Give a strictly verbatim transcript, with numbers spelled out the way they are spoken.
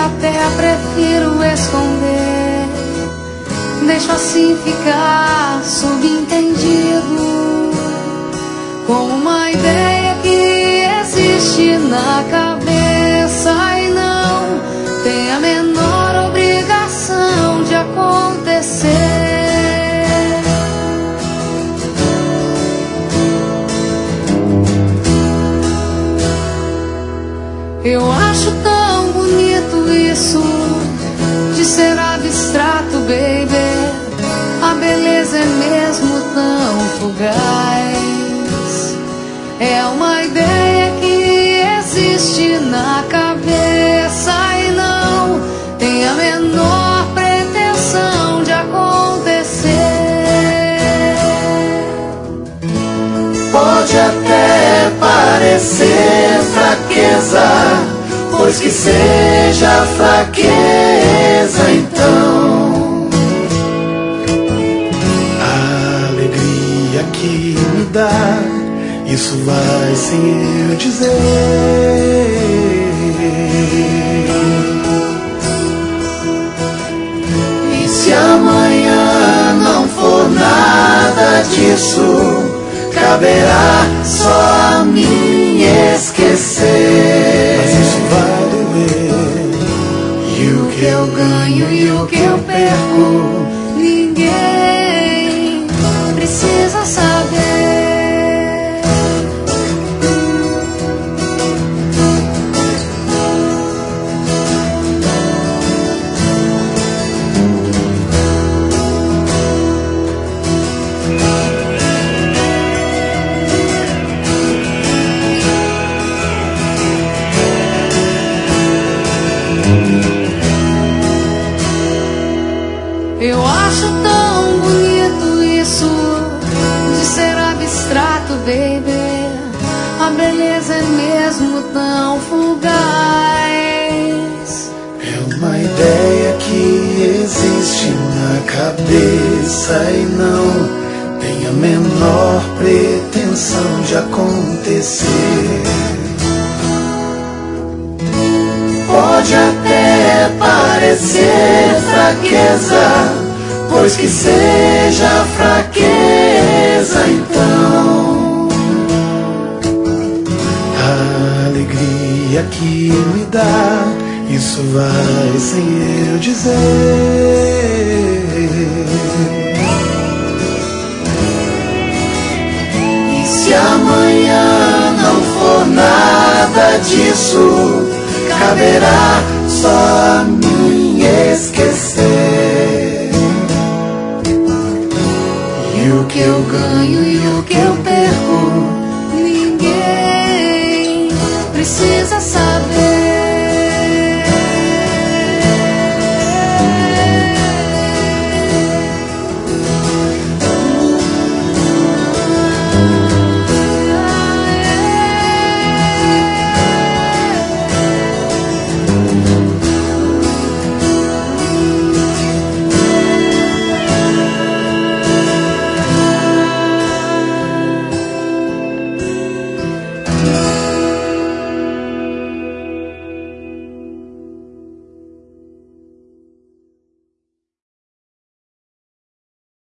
até prefiro esconder. Deixo assim ficar subentendido, como uma ideia que existe na cabeça e não tem a menor obrigação de acontecer. Eu acho tão bonito isso de ser abstrato, baby. A beleza é mesmo tão fugaz. É uma ideia que existe na cabeça e não tem a menor pretensão de acontecer. Pode até parecer fraqueza, pois que seja fraqueza então. A alegria que me dá, isso vai sem eu dizer. E se amanhã não for nada disso, caberá só a mim esquecer. Mas isso vai doer. E o que eu ganho e o que eu perco, Ninguém precisa saber. Eu acho tão bonito isso de ser abstrato, baby. A beleza é mesmo tão fugaz. É uma ideia que existe na cabeça e não tem a menor pretensão de acontecer. pode até parecer fraqueza, pois que seja fraqueza então. A alegria que me dá, isso vai sem eu dizer. E se amanhã não for nada disso, caberá só a mim esquecer. E o que eu ganho